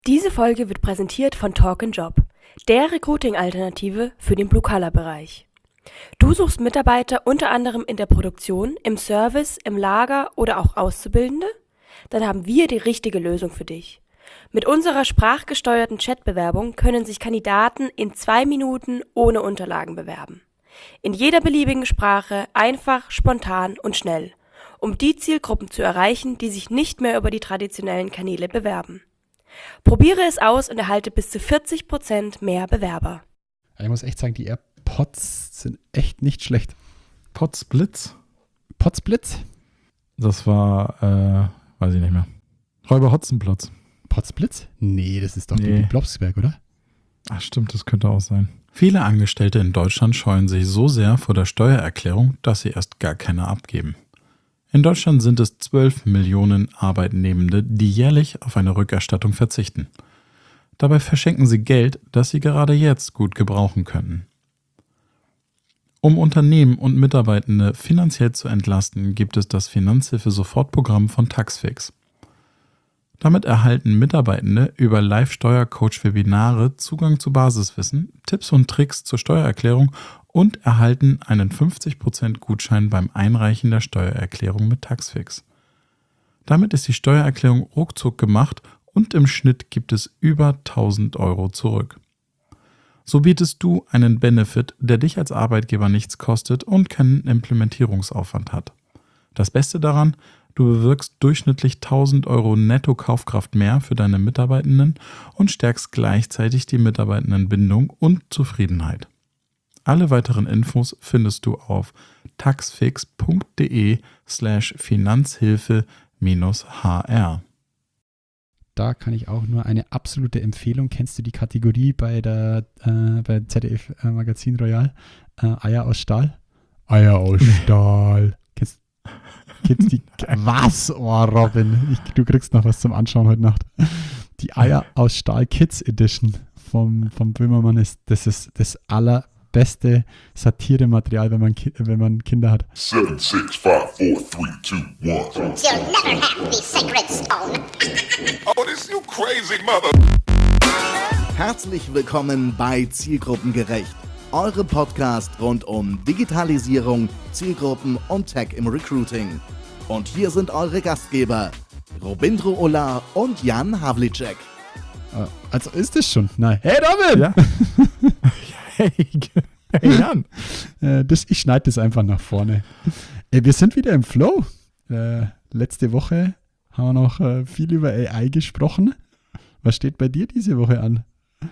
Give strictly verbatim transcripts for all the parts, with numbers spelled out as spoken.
Diese Folge wird präsentiert von Talk and Job, der Recruiting-Alternative für den Blue-Collar-Bereich. Du suchst Mitarbeiter unter anderem in der Produktion, im Service, im Lager oder auch Auszubildende? Dann haben wir die richtige Lösung für dich. Mit unserer sprachgesteuerten Chatbewerbung können sich Kandidaten in zwei Minuten ohne Unterlagen bewerben. In jeder beliebigen Sprache, einfach, spontan und schnell, um die Zielgruppen zu erreichen, die sich nicht mehr über die traditionellen Kanäle bewerben. Probiere es aus und erhalte bis zu vierzig Prozent mehr Bewerber. Ich muss echt sagen, die AirPods sind echt nicht schlecht. Potsblitz? Potsblitz? Das war, äh, weiß ich nicht mehr. Räuber Hotzenplotz. Potsblitz? Nee, das ist doch Nee. die Blobsberg, oder? Ach stimmt, das könnte auch sein. Viele Angestellte in Deutschland scheuen sich so sehr vor der Steuererklärung, dass sie erst gar keine abgeben. In Deutschland sind es zwölf Millionen Arbeitnehmende, die jährlich auf eine Rückerstattung verzichten. Dabei verschenken sie Geld, das sie gerade jetzt gut gebrauchen könnten. Um Unternehmen und Mitarbeitende finanziell zu entlasten, gibt es das Finanzhilfe-Sofortprogramm von Taxfix. Damit erhalten Mitarbeitende über Live-Steuercoach-Webinare Zugang zu Basiswissen, Tipps und Tricks zur Steuererklärung und erhalten einen fünfzig Prozent Gutschein beim Einreichen der Steuererklärung mit Taxfix. Damit ist die Steuererklärung ruckzuck gemacht und im Schnitt gibt es über tausend Euro zurück. So bietest du einen Benefit, der dich als Arbeitgeber nichts kostet und keinen Implementierungsaufwand hat. Das Beste daran: Du bewirkst durchschnittlich tausend Euro Netto-Kaufkraft mehr für deine Mitarbeitenden und stärkst gleichzeitig die Mitarbeitendenbindung und Zufriedenheit. Alle weiteren Infos findest du auf taxfix.de slash Finanzhilfe minus HR. Da kann ich auch nur eine absolute Empfehlung. Kennst du die Kategorie bei der äh, bei Z D F äh, Magazin Royal? Äh, Eier aus Stahl? Eier aus Stahl. Kennst, kennst die? Was? Oh, Robin. Ich, du kriegst noch was zum Anschauen heute Nacht. Die Eier aus Stahl Kids Edition vom, vom Böhmermann ist, das ist das allerbeste Satire-Material, wenn man, Ki- wenn man Kinder hat. Seven, six, five, four, three, two, one. You'll never have the sacred stone. Oh, this you crazy mother. Herzlich willkommen bei Zielgruppengerecht, eurem Podcast rund um Digitalisierung, Zielgruppen und Tech im Recruiting. Und hier sind eure Gastgeber, Robindro Ola und Jan Havlicek. Äh, Also ist es schon. Nein. Hey Robin! Ja? Hey, hey Jan. Äh, das, ich schneide das einfach nach vorne. Ey, wir sind wieder im Flow. Äh, letzte Woche haben wir noch äh, viel über A I gesprochen. Was steht bei dir diese Woche an?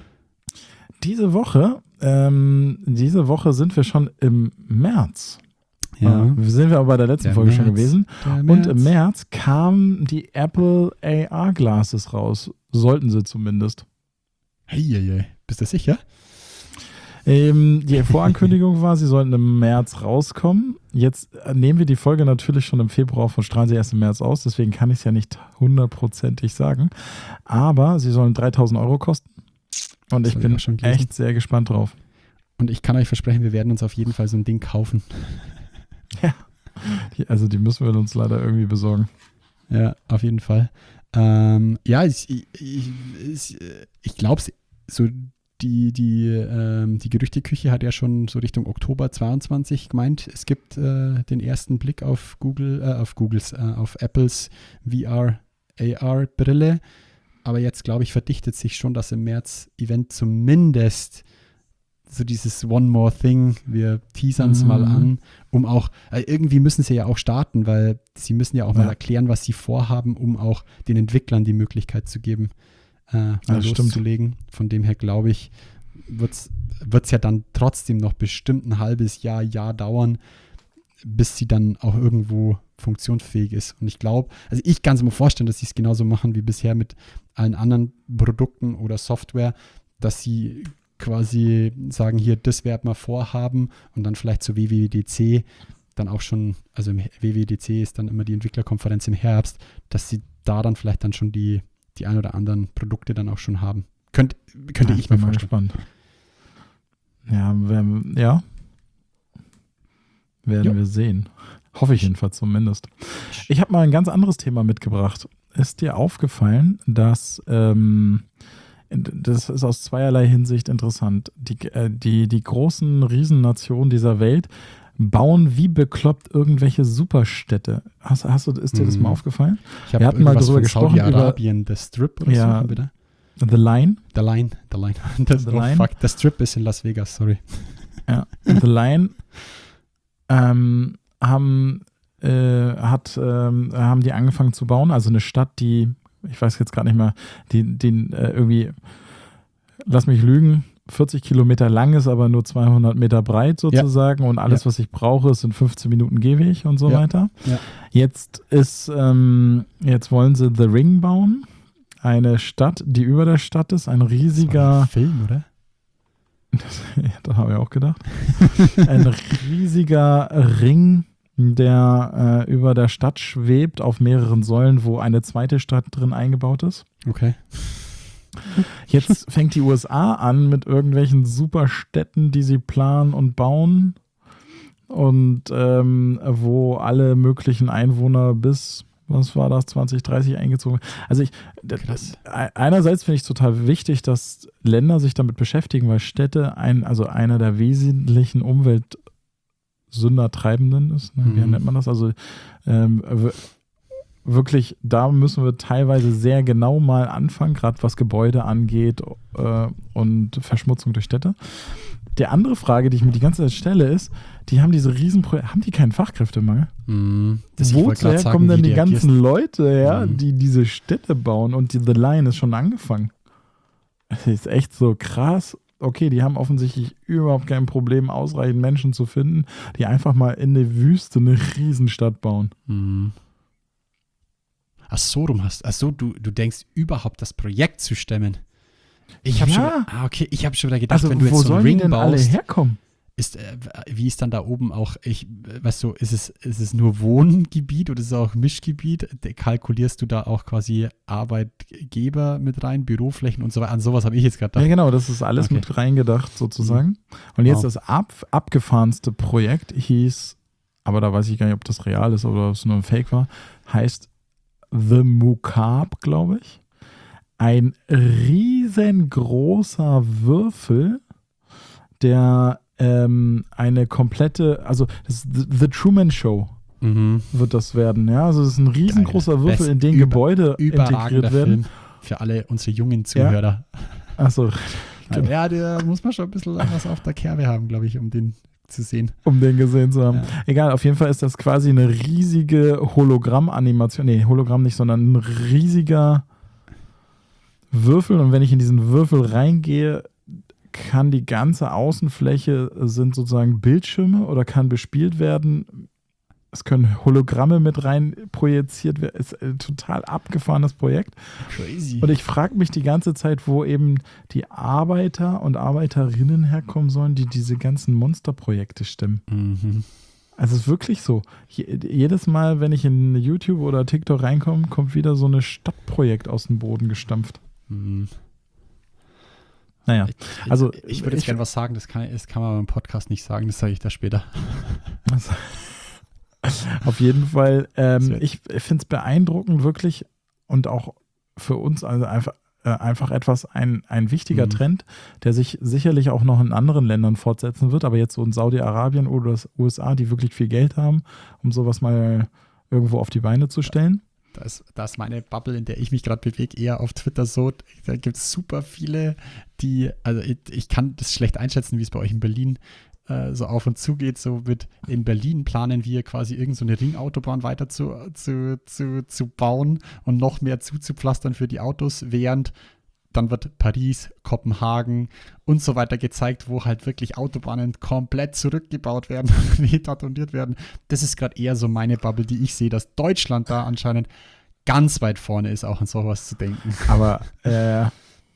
Diese Woche, ähm, diese Woche sind wir schon im März. Ja. Äh, sind wir aber bei der letzten Der Folge schon März. gewesen. Der Und im März. März kamen die Apple A R Glasses raus. Sollten sie zumindest. Hey, hey, hey. Bist du sicher? Ähm, die Vorankündigung war, sie sollten im März rauskommen. Jetzt nehmen wir die Folge natürlich schon im Februar auf und strahlen sie erst im März aus. Deswegen kann ich es ja nicht hundertprozentig sagen. Aber sie sollen dreitausend Euro kosten. Und Das ich hab ich bin auch schon gelesen. echt sehr gespannt drauf. Und ich kann euch versprechen, wir werden uns auf jeden Fall so ein Ding kaufen. Ja. Die, also die müssen wir uns leider irgendwie besorgen. Ja, auf jeden Fall. Ähm, ja, ich, ich, ich, ich, ich glaube, so die, die, ähm, die Gerüchteküche hat ja schon so Richtung Oktober zweiundzwanzig gemeint, es gibt äh, den ersten Blick auf Google, äh, auf Googles, äh, auf Apples V R A R-Brille. Aber jetzt, glaube ich, verdichtet sich schon das im März-Event zumindest so dieses One More Thing, wir teasern es Mhm. mal an, um auch, äh, irgendwie müssen sie ja auch starten, weil sie müssen ja auch Ja. mal erklären, was sie vorhaben, um auch den Entwicklern die Möglichkeit zu geben, äh, mal Ja, stimmt. loszulegen. Von dem her, glaube ich, wird es ja dann trotzdem noch bestimmt ein halbes Jahr, Jahr dauern, bis sie dann auch irgendwo funktionsfähig ist. Und ich glaube, also ich kann es mir vorstellen, dass sie es genauso machen wie bisher mit allen anderen Produkten oder Software, dass sie quasi sagen, hier, das werden wir vorhaben und dann vielleicht zur W W D C dann auch schon, also im W W D C ist dann immer die Entwicklerkonferenz im Herbst, dass sie da dann vielleicht dann schon die, die ein oder anderen Produkte dann auch schon haben. Könnt, könnte Ja, ich mir bin mal vorstellen. gespannt. Ja, werden, ja. Werden Ja. wir sehen. Hoffe ich jedenfalls zumindest. Ich habe mal ein ganz anderes Thema mitgebracht. ist dir aufgefallen, dass ähm, das ist aus zweierlei Hinsicht interessant. Die, äh, die, die großen Riesennationen dieser Welt bauen wie bekloppt irgendwelche Superstädte. Hast, hast du, ist dir das mal aufgefallen? Ich hab Wir hatten mal irgendwas darüber von gesprochen, über Saudi-Arabien, der Strip oder Ja. so, bitte? The Line. The Line, The Line. Das, The oh Line. fuck, der Strip ist in Las Vegas, sorry. Ja, The Line ähm, haben, äh, hat, ähm, haben die angefangen zu bauen. Also eine Stadt, die, ich weiß jetzt gar nicht mehr, die, die äh, irgendwie, lass mich lügen, vierzig Kilometer lang ist, aber nur zweihundert Meter breit sozusagen. Und alles, Ja. was ich brauche, sind fünfzehn Minuten Gehweg und so Ja. weiter. Ja. Jetzt ist, ähm, jetzt wollen sie The Ring bauen. Eine Stadt, die über der Stadt ist, ein Das war riesiger. ein Film, oder? Ja, da habe ich auch gedacht. Ein riesiger Ring, der äh, über der Stadt schwebt, auf mehreren Säulen, wo eine zweite Stadt drin eingebaut ist. Okay. Jetzt fängt die U S A an mit irgendwelchen Superstädten, die sie planen und bauen. Und ähm, wo alle möglichen Einwohner bis, was war das, zwanzig dreißig eingezogen. Also ich, Krass. das, einerseits finde ich es total wichtig, dass Länder sich damit beschäftigen, weil Städte ein, also einer der wesentlichen Umweltsündertreibenden ist. Ne? Wie Mhm. nennt man das? Also ähm, w- wirklich, da müssen wir teilweise sehr genau mal anfangen, gerade was Gebäude angeht äh, und Verschmutzung durch Städte. Die andere Frage, die ich mir die ganze Zeit stelle, ist, die haben diese Riesenprojekte, haben die keinen Fachkräftemangel? Mhm. Das- ich wollte grad Woher sagen, kommen denn wie die du ganzen reagierst. Leute her, Mhm. die diese Städte bauen? Und die The Line ist schon angefangen. Das ist echt so krass. Okay, die haben offensichtlich überhaupt kein Problem, ausreichend Menschen zu finden, die einfach mal in der Wüste eine Riesenstadt bauen. Mhm. Ach so, rum hast. Ach so, du, du denkst überhaupt das Projekt zu stemmen. Ich habe Ja. schon, ah, okay, ich habe schon wieder gedacht, Also wenn du jetzt wo so einen sollen die Ring denn alle baust, herkommen? ist, äh, wie ist dann da oben auch, ich, äh, weißt du, ist es, ist es nur Wohngebiet oder ist es auch Mischgebiet? De- Kalkulierst du da auch quasi Arbeitgeber mit rein, Büroflächen und so weiter? An sowas habe ich jetzt gerade Ja, gedacht. genau, das ist alles Okay. mit reingedacht sozusagen. Und jetzt Wow. das ab, abgefahrenste Projekt hieß, aber da weiß ich gar nicht, ob das real ist oder ob es nur ein Fake war, heißt The Mukab, glaube ich. Ein riesengroßer Würfel, der ähm, eine komplette, also das ist The, The Truman Show Mhm. wird das werden. Ja, also es ist ein riesengroßer Geil. Würfel, Best- in den über- Gebäude Überragender integriert werden. Film für alle unsere jungen Zuhörer. Achso, Ja, der muss man schon ein bisschen was auf der Kerbe haben, glaube ich, um den zu sehen. um den gesehen zu haben. Ja. Egal, auf jeden Fall ist das quasi eine riesige Hologramm-Animation. Nee, Hologramm nicht, sondern ein riesiger Würfel. Und wenn ich in diesen Würfel reingehe, kann die ganze Außenfläche, sind sozusagen Bildschirme oder kann bespielt werden. Es können Hologramme mit rein projiziert werden. Ist ein total abgefahrenes Projekt. Crazy. Und ich frage mich die ganze Zeit, wo eben die Arbeiter und Arbeiterinnen herkommen sollen, die diese ganzen Monsterprojekte stemmen. Mhm. Also es ist wirklich so. Je, jedes Mal, wenn ich in YouTube oder TikTok reinkomme, kommt wieder so ein Stadtprojekt aus dem Boden gestampft. Mhm. Naja, also ich, ich würde jetzt ich- gerne was sagen, das kann, das kann man beim Podcast nicht sagen, das sage ich da später. Also, auf jeden Fall, ähm, Das wär- ich finde es beeindruckend wirklich und auch für uns also einfach, äh, einfach etwas, ein, ein wichtiger Mhm. Trend, der sich sicherlich auch noch in anderen Ländern fortsetzen wird, aber jetzt so in Saudi-Arabien oder das U S A, die wirklich viel Geld haben, um sowas mal irgendwo auf die Beine zu stellen. Da ist, da ist meine Bubble, in der ich mich gerade bewege, eher auf Twitter so. Da gibt es super viele, die, also ich, ich kann das schlecht einschätzen, wie es bei euch in Berlin äh, so auf und zu geht. So mit in Berlin planen wir quasi irgend so eine Ringautobahn weiter zu, zu, zu, zu bauen und noch mehr zuzupflastern für die Autos, während dann wird Paris, Kopenhagen und so weiter gezeigt, wo halt wirklich Autobahnen komplett zurückgebaut werden, retationiert werden. Das ist gerade eher so meine Bubble, die ich sehe, dass Deutschland da anscheinend ganz weit vorne ist, auch an sowas zu denken. Aber äh, Ja,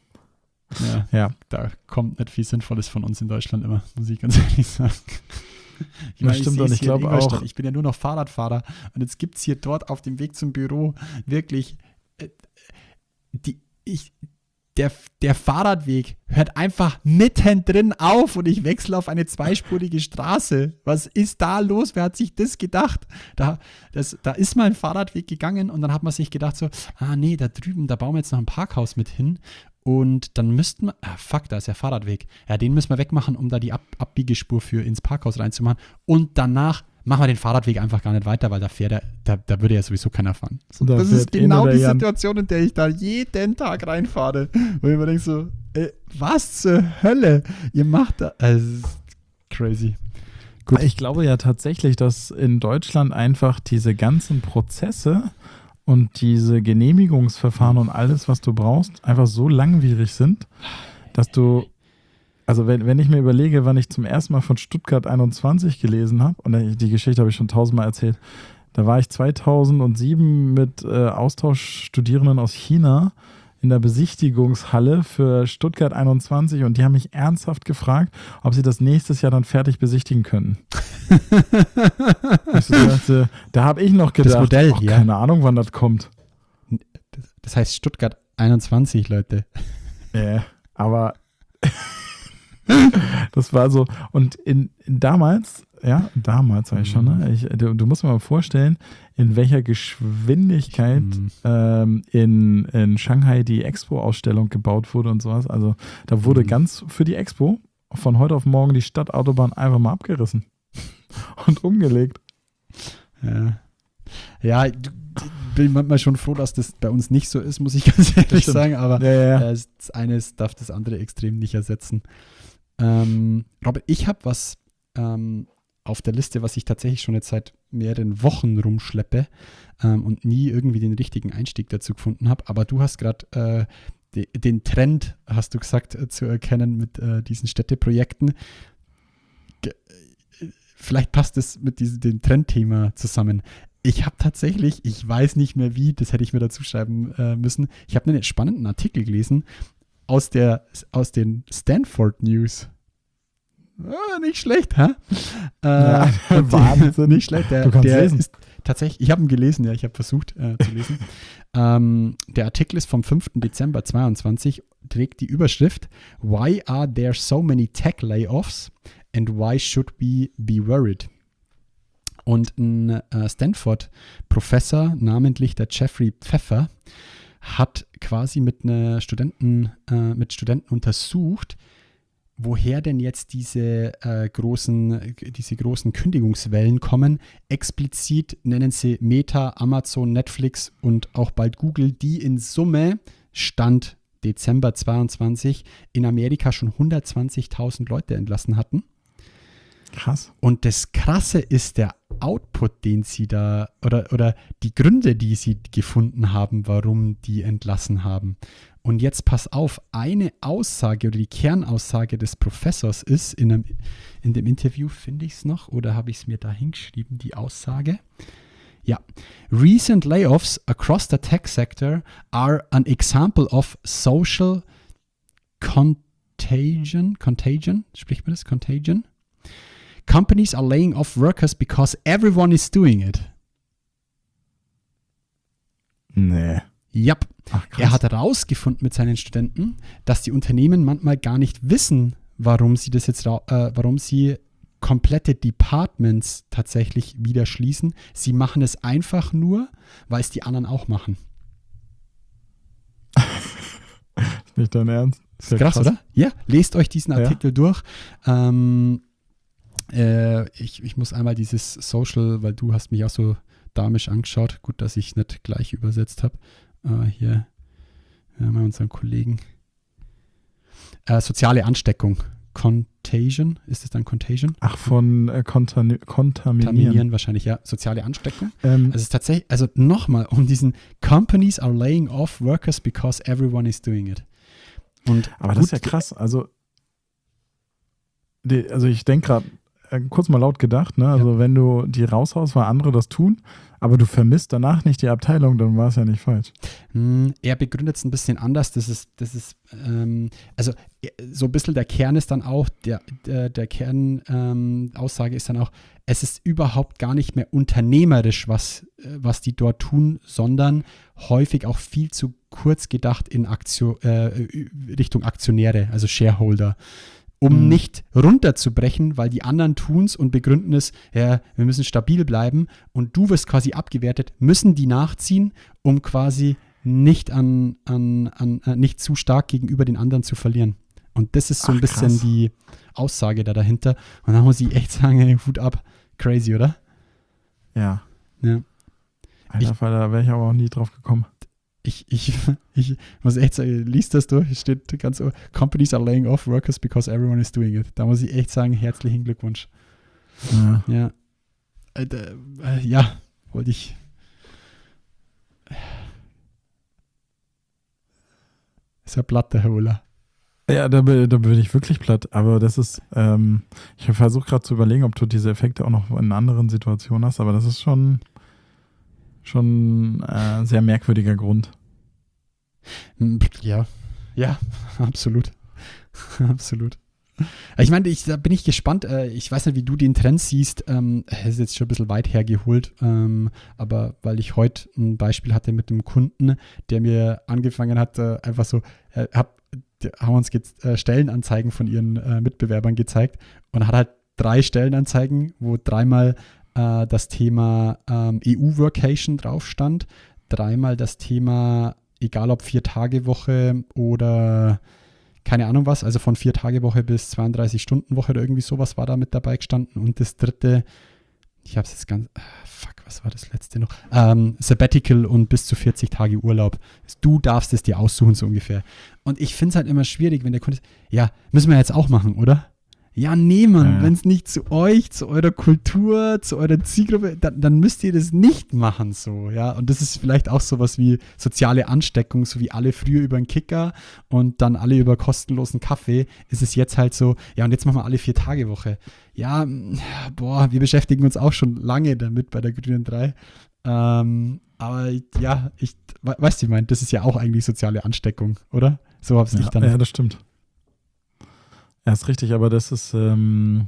ja, da kommt nicht viel Sinnvolles von uns in Deutschland immer, muss ich ganz ehrlich sagen. Ich Das stimmt seh's und ich hier in glaube Ingolstadt. auch- Ich bin ja nur noch Fahrradfahrer und jetzt gibt es hier dort auf dem Weg zum Büro wirklich äh, die, ich der, der Fahrradweg hört einfach mittendrin auf und ich wechsle auf eine zweispurige Straße. Was ist da los? Wer hat sich das gedacht? Da, das, da ist mal ein Fahrradweg gegangen und dann hat man sich gedacht so, ah nee, da drüben, da bauen wir jetzt noch ein Parkhaus mit hin und dann müssten wir, ah fuck, da ist der Fahrradweg. Ja, den müssen wir wegmachen, um da die Ab- Abbiegespur für ins Parkhaus reinzumachen und danach machen wir den Fahrradweg einfach gar nicht weiter, weil da fährt er, da, da würde ja sowieso keiner fahren. So, Da das fährt ist genau eh nur die der Jan. Situation, in der ich da jeden Tag reinfahre. Wo ich mir denke so, ey, was zur Hölle? Ihr macht da, also, es ist crazy. Gut. Ich glaube ja tatsächlich, dass in Deutschland einfach diese ganzen Prozesse und diese Genehmigungsverfahren und alles, was du brauchst, einfach so langwierig sind, dass du, also wenn, wenn ich mir überlege, wann ich zum ersten Mal von Stuttgart einundzwanzig gelesen habe, und die Geschichte habe ich schon tausendmal erzählt, da war ich zweitausendsieben mit äh, Austauschstudierenden aus China in der Besichtigungshalle für Stuttgart einundzwanzig und die haben mich ernsthaft gefragt, ob sie das nächstes Jahr dann fertig besichtigen könnten. Ich so dachte, da habe ich noch gedacht, Das Modell, oh, ja. keine Ahnung, wann das kommt. Das, das heißt Stuttgart einundzwanzig, Leute. Äh, aber das war so, und in, in damals, ja, damals sag ich schon, ne? Ich, du, du musst dir mal vorstellen, in welcher Geschwindigkeit Mhm. ähm, in, in Shanghai die Expo-Ausstellung gebaut wurde und sowas. Also da wurde Mhm. ganz für die Expo von heute auf morgen die Stadtautobahn einfach mal abgerissen und umgelegt. Ja, ja ich bin manchmal schon froh, dass das bei uns nicht so ist, muss ich ganz ehrlich stimmt. sagen, aber Ja, ja, ja. äh, das eine darf das andere extrem nicht ersetzen. Ähm, Robert, ich habe was ähm, auf der Liste, was ich tatsächlich schon jetzt seit mehreren Wochen rumschleppe ähm, und nie irgendwie den richtigen Einstieg dazu gefunden habe, aber du hast gerade äh, de, den Trend, hast du gesagt, äh, zu erkennen mit äh, diesen Städteprojekten. Ge- äh, Vielleicht passt es mit diesem dem Trendthema zusammen. Ich habe tatsächlich, ich weiß nicht mehr wie, das hätte ich mir dazu schreiben äh, müssen, ich habe einen spannenden Artikel gelesen aus, der, aus den Stanford News. Ah, nicht schlecht, hä? Äh, Ja, und die- Wahnsinn. Nicht schlecht. Der, Du kannst der lesen. ist tatsächlich, ich habe ihn gelesen, ja, ich habe versucht äh, zu lesen. ähm, der Artikel ist vom fünften Dezember zweiundzwanzig, trägt die Überschrift Why are there so many tech layoffs and why should we be worried? Und ein äh, Stanford-Professor, namentlich der Jeffrey Pfeffer, hat quasi mit einer Studenten, äh, mit Studenten untersucht, woher denn jetzt diese, äh, großen, diese großen Kündigungswellen kommen. Explizit nennen sie Meta, Amazon, Netflix und auch bald Google, die in Summe Stand Dezember zweiundzwanzig in Amerika schon hundertzwanzigtausend Leute entlassen hatten. Krass. Und das Krasse ist der Output, den sie da, oder, oder die Gründe, die sie gefunden haben, warum die entlassen haben. Und jetzt pass auf, eine Aussage oder die Kernaussage des Professors ist, in, einem, in dem Interview finde ich es noch, oder habe ich es mir da hingeschrieben, die Aussage? Ja. Recent layoffs across the tech sector are an example of social contagion. Contagion? Spricht man das? Contagion? Companies are laying off workers because everyone is doing it. Nee. Yep. Ach, krass. Er hat herausgefunden mit seinen Studenten, dass die Unternehmen manchmal gar nicht wissen, warum sie das jetzt, ra- äh, warum sie komplette Departments tatsächlich wieder schließen. Sie machen es einfach nur, weil es die anderen auch machen. Ist nicht dein Ernst? Das ist krass, oder? Ja, lest euch diesen Artikel Ja. durch. Ähm, äh, ich, ich muss einmal dieses Social, weil du hast mich auch so damisch angeschaut. Gut, dass ich nicht gleich übersetzt habe. Äh, hier wir haben wir unseren Kollegen. Äh, soziale Ansteckung. Contagion, ist es dann Contagion? Ach, von äh, kontami- kontaminieren. Kontaminieren wahrscheinlich, ja. Soziale Ansteckung. Ähm, Also es ist tatsächlich, also nochmal, um diesen Companies are laying off workers because everyone is doing it. Und aber gut, das ist ja krass. Also, die, also ich denke gerade, äh, kurz mal laut gedacht, ne? Also wenn du die raushaust, weil andere das tun, aber du vermisst danach nicht die Abteilung, dann war es ja nicht falsch. Hm, er begründet es ein bisschen anders. Das ist, das ist, ähm, also äh, so ein bisschen der Kern ist dann auch, der, der, der Kernaussage ähm, Aussage ist dann auch, es ist überhaupt gar nicht mehr unternehmerisch, was, was die dort tun, sondern häufig auch viel zu kurz gedacht in Aktio, äh, Richtung Aktionäre, also Shareholder, um mhm. nicht runterzubrechen, weil die anderen tun es und begründen es, ja, wir müssen stabil bleiben und du wirst quasi abgewertet, müssen die nachziehen, um quasi nicht an, an, an äh, nicht zu stark gegenüber den anderen zu verlieren. Und das ist so Ach, ein bisschen krass. Die Aussage da dahinter. Und da muss ich echt sagen, hey, Hut ab. Crazy, oder? Ja. Ja. Alter, ich, Fall, da wäre ich aber auch nie drauf gekommen. Ich, ich, ich muss echt sagen, liest das durch, steht ganz so, Companies are laying off workers because everyone is doing it. Da muss ich echt sagen, herzlichen Glückwunsch. Ja. Ja. Äh, äh, ja, wollte ich. Ist ja platt, der Herr Ulla. Ja, da, da bin ich wirklich platt. Aber das ist, ähm, ich versuche gerade zu überlegen, ob du diese Effekte auch noch in anderen Situationen hast, aber das ist schon, schon ein äh, sehr merkwürdiger Grund. Ja, ja, absolut. Absolut. Ich meine, ich, da bin ich gespannt. Ich weiß nicht, wie du den Trend siehst. Ähm, das ist jetzt schon ein bisschen weit hergeholt, ähm, aber weil ich heute ein Beispiel hatte mit einem Kunden, der mir angefangen hat, äh, einfach so, äh, hab, die haben uns jetzt äh, Stellenanzeigen von ihren äh, Mitbewerbern gezeigt und hat halt drei Stellenanzeigen, wo dreimal äh, das Thema ähm, E U-Workation drauf stand, dreimal das Thema, egal ob Vier-Tage-Woche oder keine Ahnung was, also von Vier-Tage-Woche bis zweiunddreißig-Stunden-Woche oder irgendwie sowas war da mit dabei gestanden. Und das dritte, ich habe es jetzt ganz, ah, fuck, was war das letzte noch? Ähm, Sabbatical und bis zu vierzig Tage Urlaub. Du darfst es dir aussuchen, so ungefähr. Und ich finde es halt immer schwierig, wenn der Kunde ist, ja, müssen wir jetzt auch machen, oder? Ja, nee, Mann, ja. Wenn es nicht zu euch, zu eurer Kultur, zu eurer Zielgruppe, dann, dann müsst ihr das nicht machen, so, ja. Und das ist vielleicht auch sowas wie soziale Ansteckung, so wie alle früher über einen Kicker und dann alle über kostenlosen Kaffee, ist es jetzt halt so, ja, und jetzt machen wir alle vier Tage Woche. Ja, boah, wir beschäftigen uns auch schon lange damit bei der Grünen drei. Ähm, aber ja, ich, weißt du, ich meine, das ist ja auch eigentlich soziale Ansteckung, oder? So hab's ja, ich dann. Ja, das stimmt. Ja, ist richtig, aber das ist ähm,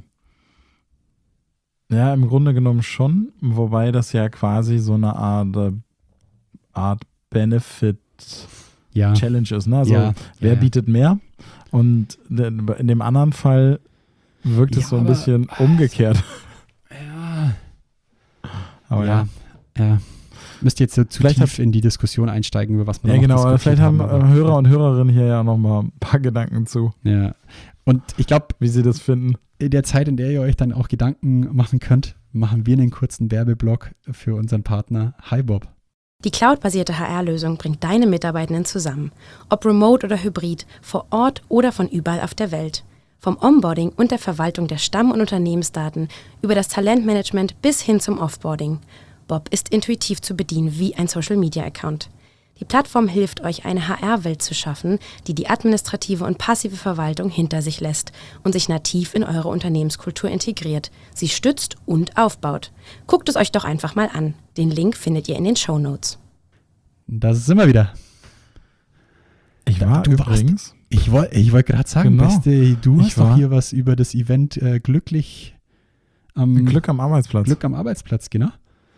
ja im Grunde genommen schon, wobei das ja quasi so eine Art, äh, Art Benefit-Challenge ja. ist. Ne? Also ja. wer ja. bietet mehr? Und in dem anderen Fall wirkt es ja, so ein aber, bisschen umgekehrt. Ja. Aber ja. ja. ja. Müsst ihr jetzt so zu vielleicht tief in die Diskussion einsteigen, über was man ja, noch genau, aber vielleicht haben, haben Hörer und Hörerinnen hier ja noch mal ein paar Gedanken zu. Ja. Und ich glaube, wie sie das finden. In der Zeit, in der ihr euch dann auch Gedanken machen könnt, machen wir einen kurzen Werbeblock für unseren Partner HiBob. Die cloudbasierte H R-Lösung bringt deine Mitarbeitenden zusammen. Ob remote oder hybrid, vor Ort oder von überall auf der Welt. Vom Onboarding und der Verwaltung der Stamm- und Unternehmensdaten über das Talentmanagement bis hin zum Offboarding. Bob ist intuitiv zu bedienen wie ein Social-Media-Account. Die Plattform hilft euch, eine H R-Welt zu schaffen, die die administrative und passive Verwaltung hinter sich lässt und sich nativ in eure Unternehmenskultur integriert, sie stützt und aufbaut. Guckt es euch doch einfach mal an. Den Link findet ihr in den Shownotes. Da sind wir wieder. Ich war du übrigens... Warst, ich wollte ich wollt gerade sagen, genau, Beste, du hast doch war, hier was über das Event äh, glücklich am... Glück am Arbeitsplatz. Glück am Arbeitsplatz, genau.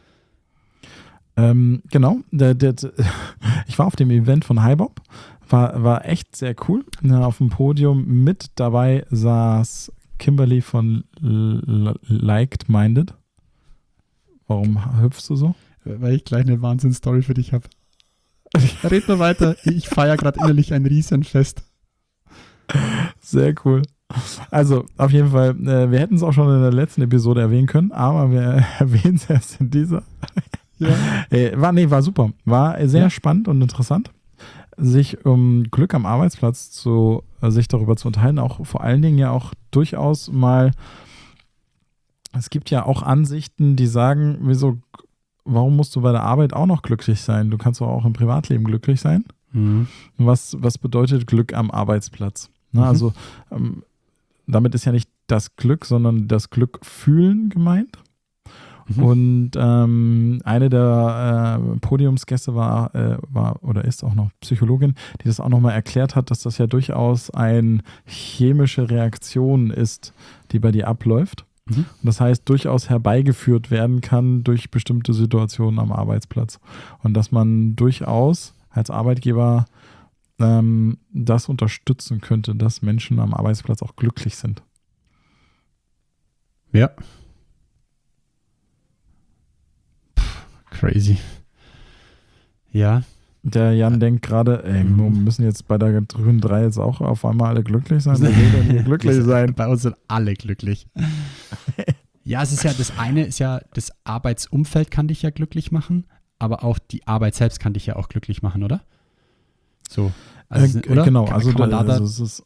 Ähm, genau, der, der, ich war auf dem Event von HiBob, war, war echt sehr cool. Ja, auf dem Podium mit dabei saß Kimberly von Liked Minded. Warum hüpfst du so? Weil ich gleich eine Wahnsinnsstory für dich habe. Red mal weiter, ich feiere gerade innerlich ein Riesenfest. Sehr cool. Also, auf jeden Fall, äh, wir hätten es auch schon in der letzten Episode erwähnen können, aber wir erwähnen es erst in dieser. Ja. Äh, war, nee, war super. War sehr ja. spannend und interessant, sich um Glück am Arbeitsplatz zu, äh, sich darüber zu unterhalten, auch vor allen Dingen ja auch durchaus mal, es gibt ja auch Ansichten, die sagen, wieso, warum musst du bei der Arbeit auch noch glücklich sein? Du kannst doch auch im Privatleben glücklich sein. Mhm. Was, was bedeutet Glück am Arbeitsplatz? Na, mhm. Also, ähm, damit ist ja nicht das Glück, sondern das Glück fühlen gemeint. Mhm. Und ähm, eine der äh, Podiumsgäste war, äh, war oder ist auch noch Psychologin, die das auch nochmal erklärt hat, dass das ja durchaus eine chemische Reaktion ist, die bei dir abläuft. Mhm. Und das heißt, durchaus herbeigeführt werden kann durch bestimmte Situationen am Arbeitsplatz. Und dass man durchaus als Arbeitgeber ähm, das unterstützen könnte, dass Menschen am Arbeitsplatz auch glücklich sind. Ja. Puh, crazy. Ja. Der Jan denkt gerade, ey, Mhm. wir müssen jetzt bei der grünen drei jetzt auch auf einmal alle glücklich sein. Wer will denn hier glücklich Wir sind- sein? Bei uns sind alle glücklich. Ja, es ist ja, das eine ist ja, das Arbeitsumfeld kann dich ja glücklich machen, aber auch die Arbeit selbst kann dich ja auch glücklich machen, oder? So. Also, äh, genau, Kann- also, kann man da, da, also es ist,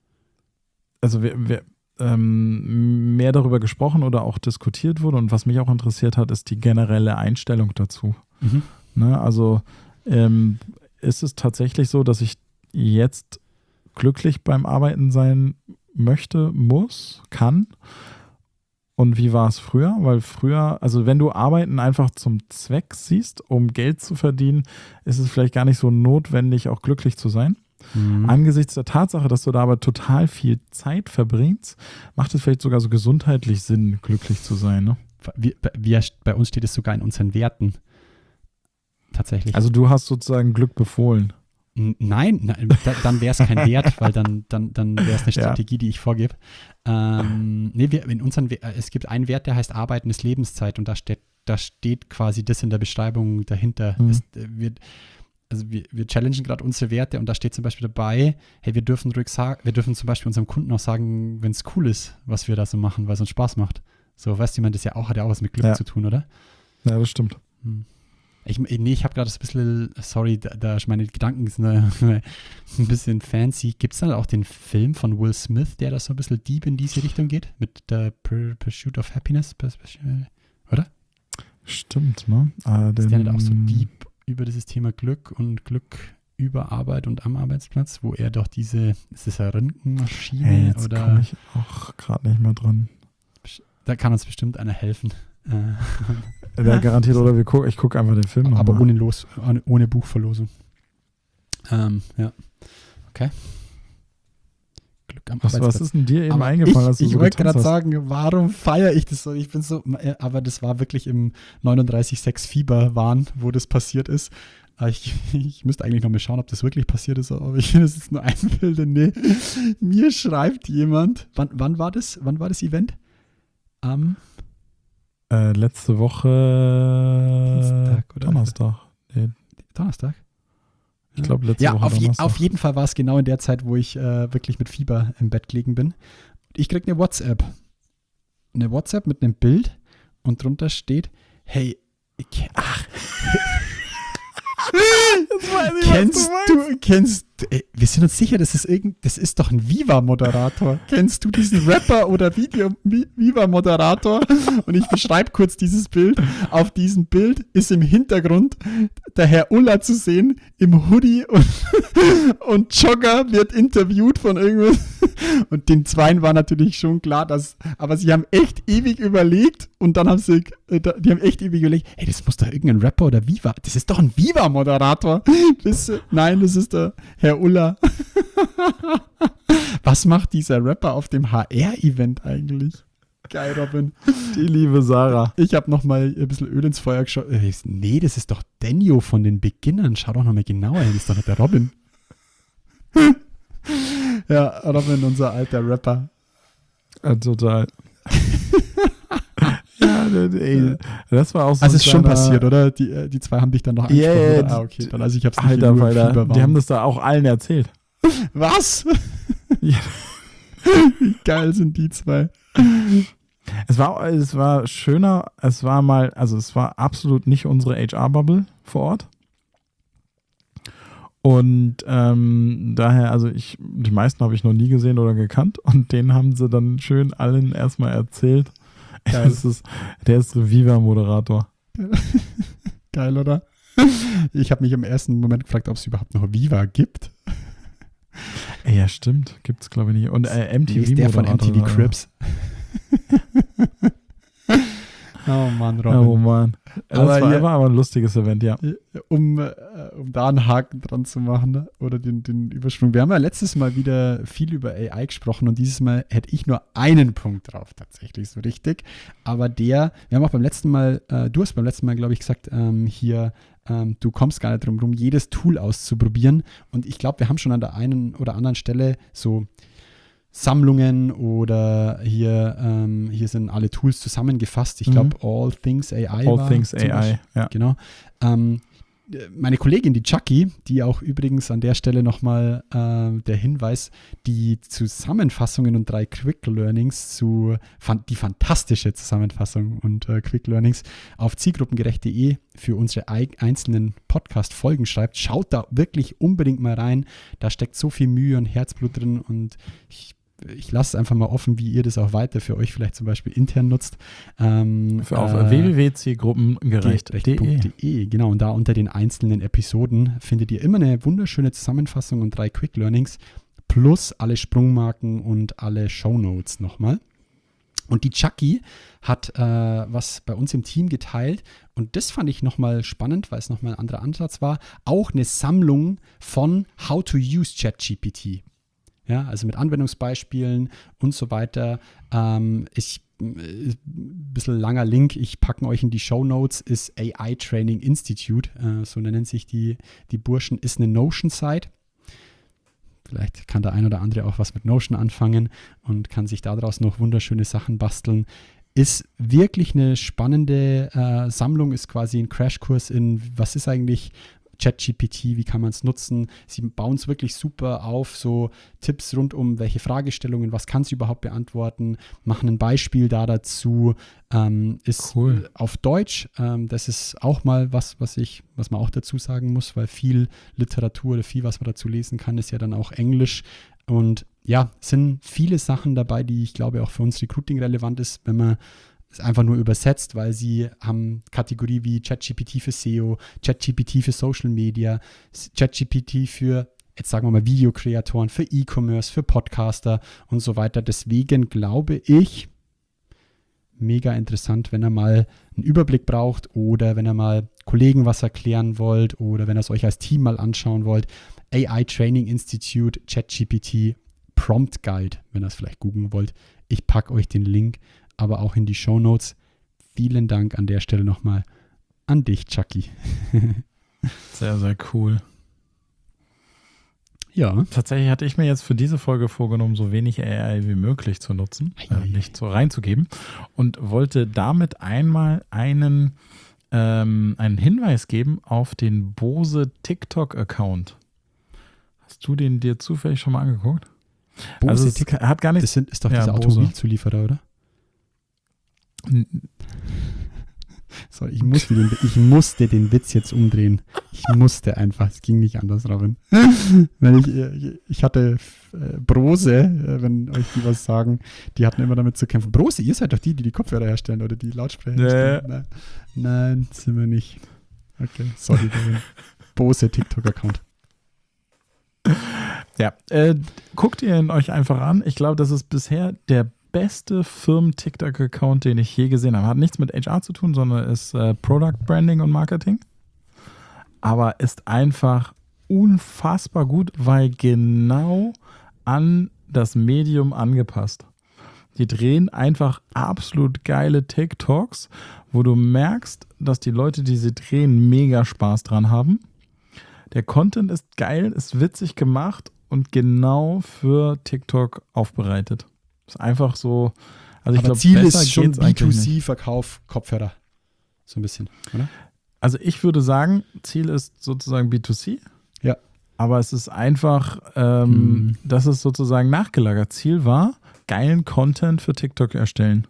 also wir, wir ähm, mehr darüber gesprochen oder auch diskutiert wurde und was mich auch interessiert hat, ist die generelle Einstellung dazu. Mhm. Ne? Also ähm, ist es tatsächlich so, dass ich jetzt glücklich beim Arbeiten sein möchte, muss, kann? Und wie war es früher? Weil früher, also wenn du Arbeiten einfach zum Zweck siehst, um Geld zu verdienen, ist es vielleicht gar nicht so notwendig, auch glücklich zu sein. Mhm. Angesichts der Tatsache, dass du da aber total viel Zeit verbringst, macht es vielleicht sogar so gesundheitlich Sinn, glücklich zu sein. Ne? Wir, wir, bei uns steht es sogar in unseren Werten. Tatsächlich. Also du hast sozusagen Glück befohlen. N- Nein, nein da, dann wäre es kein Wert, weil dann, dann, dann wäre es eine Ja. Strategie, die ich vorgebe. Ähm, nee, wir, in unseren, We- es gibt einen Wert, der heißt Arbeiten ist Lebenszeit und da steht, da steht quasi das in der Beschreibung dahinter. Mhm. Es, äh, wir, also wir, wir challengen gerade unsere Werte und da steht zum Beispiel dabei, hey, wir dürfen ruhig sagen, wir dürfen zum Beispiel unserem Kunden auch sagen, wenn es cool ist, was wir da so machen, weil es uns Spaß macht. So, weißt du, man das ja auch, hat ja auch was mit Glück Ja. zu tun, oder? Ja, das stimmt. Hm. Ich, nee, ich habe gerade ein bisschen, sorry, da, da meine Gedanken sind ein bisschen fancy. Gibt es dann auch den Film von Will Smith, der da so ein bisschen deep in diese Richtung geht? Mit der Pur- Pursuit of Happiness? Oder? Stimmt, ne? Ah, Ist der nicht auch so den- deep über dieses Thema Glück und Glück über Arbeit und am Arbeitsplatz, wo er doch diese, ist das eine Röntgenmaschine Hey, jetzt oder komme ich auch gerade nicht mehr dran. da kann uns bestimmt einer helfen. Äh, Der garantiert, oder wir guck, ich gucke einfach den Film aber nochmal. ohne, Los, ohne, ohne Buchverlosung. Ähm, ja. Okay. Glück am Was, was Arbeitsplatz. ist denn dir eben Aber eingefallen, ich, als du ich so wollte getanzt gerade hast? sagen, warum feiere ich das so? Ich bin so, aber das war wirklich im neununddreißig Komma sechs Fieber-Wahn, wo das passiert ist. Aber ich, ich müsste eigentlich noch mal schauen, ob das wirklich passiert ist, aber ich das ist nur einbilde. Nee, mir schreibt jemand, wann, wann war das? Wann war das Event? Am Äh, letzte Woche Dienstag oder? Donnerstag. Nee, Donnerstag? ich glaube letzte Ja, Woche auf, je, Donnerstag. auf jeden Fall war es genau in der Zeit, wo ich äh, wirklich mit Fieber im Bett gelegen bin. Ich krieg eine WhatsApp. Eine WhatsApp mit einem Bild und drunter steht, hey, ich, ach, kennst du, kennst ey, wir sind uns sicher, das ist irgend, das ist doch ein Viva-Moderator. Kennst du diesen Rapper oder Video Vi- Viva-Moderator? Und ich beschreibe kurz dieses Bild. Auf diesem Bild ist im Hintergrund der Herr Ulla zu sehen, im Hoodie und, und Jogger wird interviewt von irgendwas. Und den Zweien war natürlich schon klar, dass, aber sie haben echt ewig überlegt und dann haben sie, äh, da- die haben echt ewig überlegt, hey, das muss doch irgendein Rapper oder Viva, das ist doch ein Viva-Moderator. Das, nein, das ist der Herr Ulla. Was macht dieser Rapper auf dem H R-Event eigentlich? Geil, Robin. Die liebe Sarah. Ich habe noch mal ein bisschen Öl ins Feuer geschaut. Äh, Nee, das ist doch Denio von den Beginnern. Schau doch noch mal genauer hin. Das ist doch nicht der Robin. Ja, Robin, unser alter Rapper. Ja, total. ja, ey, das war auch so Also ein ist schon kleiner- passiert, oder? Die, äh, die zwei haben dich dann noch Ja, angesprochen. ja, oder? Ah, okay. Dann, also ich hab's nicht Alter, nur im Alter, Fieber die warm. haben das da auch allen erzählt. Was? Ja. Wie geil sind die zwei? Es war, es war schöner, es war mal, also es war absolut nicht unsere H R-Bubble vor Ort. Und ähm, daher, also ich, die meisten habe ich noch nie gesehen oder gekannt und denen haben sie dann schön allen erstmal erzählt. Geil. Es ist, der ist Viva-Moderator. Geil, oder? Ich habe mich im ersten Moment gefragt, ob es überhaupt noch Viva gibt. Ey, ja, stimmt. Gibt's, glaube ich, nicht. Und äh, M T V Nee, ist der von M T V Moderator. Cribs. Oh Mann, Oh Robin. Mann. Das Aber war, hier- war aber ein lustiges Event, ja. Um, äh, um da einen Haken dran zu machen, ne? Oder den, den Übersprung. Wir haben ja letztes Mal wieder viel über A I gesprochen und dieses Mal hätte ich nur einen Punkt drauf, tatsächlich so richtig. Aber der, wir haben auch beim letzten Mal, äh, du hast beim letzten Mal, glaube ich, gesagt, ähm, hier, ähm, du kommst gar nicht drum rum, jedes Tool auszuprobieren. Und ich glaube, wir haben schon an der einen oder anderen Stelle so Sammlungen oder hier, ähm, hier sind alle Tools zusammengefasst. Ich glaube, All Things A I. All war Things zum A I, Beispiel. ja. Genau. Ähm, meine Kollegin, die Chucky, die auch übrigens an der Stelle nochmal äh, der Hinweis, die Zusammenfassungen und drei Quick Learnings zu, fan- die fantastische Zusammenfassung und äh, Quick Learnings auf zielgruppengerecht punkt de für unsere ei- einzelnen Podcast-Folgen schreibt. Schaut da wirklich unbedingt mal rein. Da steckt so viel Mühe und Herzblut drin und ich Ich lasse es einfach mal offen, wie ihr das auch weiter für euch vielleicht zum Beispiel intern nutzt. Ähm, Für auf äh, w w w punkt zielgruppengerecht punkt de. .de, genau, und da unter den einzelnen Episoden findet ihr immer eine wunderschöne Zusammenfassung und drei Quick Learnings plus alle Sprungmarken und alle Shownotes nochmal. Und die Chucky hat äh, was bei uns im Team geteilt und das fand ich nochmal spannend, weil es nochmal ein anderer Ansatz war. Auch eine Sammlung von How to Use ChatGPT. Ja, also mit Anwendungsbeispielen und so weiter. Ähm, ich, ein bisschen langer Link, ich packe euch in die Shownotes, ist A I Training Institute, äh, so nennen sich die, die Burschen, ist eine Notion-Site. Vielleicht kann der ein oder andere auch was mit Notion anfangen und kann sich daraus noch wunderschöne Sachen basteln. Ist wirklich eine spannende äh, Sammlung, ist quasi ein Crashkurs in, was ist eigentlich ChatGPT, wie kann man es nutzen? Sie bauen es wirklich super auf, so Tipps rund um welche Fragestellungen, was kann es überhaupt beantworten, machen ein Beispiel da dazu, ähm, ist Cool. auf Deutsch. Ähm, das ist auch mal was, was ich, was man auch dazu sagen muss, weil viel Literatur oder viel, was man dazu lesen kann, ist ja dann auch Englisch. Und ja, sind viele Sachen dabei, die ich glaube auch für uns Recruiting relevant ist, wenn man ist einfach nur übersetzt, weil sie haben Kategorie wie ChatGPT für S E O, ChatGPT für Social Media, ChatGPT für, jetzt sagen wir mal, Videokreatoren, für E-Commerce, für Podcaster und so weiter. Deswegen glaube ich, mega interessant, wenn ihr mal einen Überblick braucht oder wenn ihr mal Kollegen was erklären wollt oder wenn ihr es euch als Team mal anschauen wollt. A I Training Institute, ChatGPT, Prompt Guide, wenn ihr es vielleicht googeln wollt. Ich packe euch den Link aber auch in die Shownotes. Vielen Dank an der Stelle nochmal an dich, Chucky. Sehr, sehr cool. Ja. Tatsächlich hatte ich mir jetzt für diese Folge vorgenommen, so wenig A I wie möglich zu nutzen, äh, nicht so reinzugeben und wollte damit einmal einen, ähm, einen Hinweis geben auf den Bose TikTok-Account. Hast du den dir zufällig schon mal angeguckt? Bose also es TikTok, hat gar nicht. das sind, ist doch Ja, dieser Bose. Automobilzulieferer, oder? So, ich, musste den, ich musste den Witz jetzt umdrehen. Ich musste einfach, es ging nicht anders, Robin. Weil ich, ich hatte äh, Brose, äh, wenn euch die was sagen, die hatten immer damit zu kämpfen. Brose, ihr seid doch die, die die Kopfhörer herstellen oder die Lautsprecher herstellen. Nein, nein, sind wir nicht. Okay, sorry, Robin. Bose TikTok-Account. Ja, äh, guckt ihr ihn euch einfach an. Ich glaube, das ist bisher der beste Firmen-TikTok-Account, den ich je gesehen habe. Hat nichts mit H R zu tun, sondern ist äh, Product Branding und Marketing. Aber ist einfach unfassbar gut, weil genau an das Medium angepasst. Die drehen einfach absolut geile TikToks, wo du merkst, dass die Leute, die sie drehen, mega Spaß dran haben. Der Content ist geil, ist witzig gemacht und genau für TikTok aufbereitet. Ist einfach so, also ich Aber glaube, Ziel besser ist schon geht's B eigentlich zwei nicht. C-Verkauf, Kopfhörer. So ein bisschen, oder? Also ich würde sagen, Ziel ist sozusagen B zwei C. Ja. Aber es ist einfach, ähm, Hm. das ist sozusagen nachgelagert. Ziel war, geilen Content für TikTok erstellen.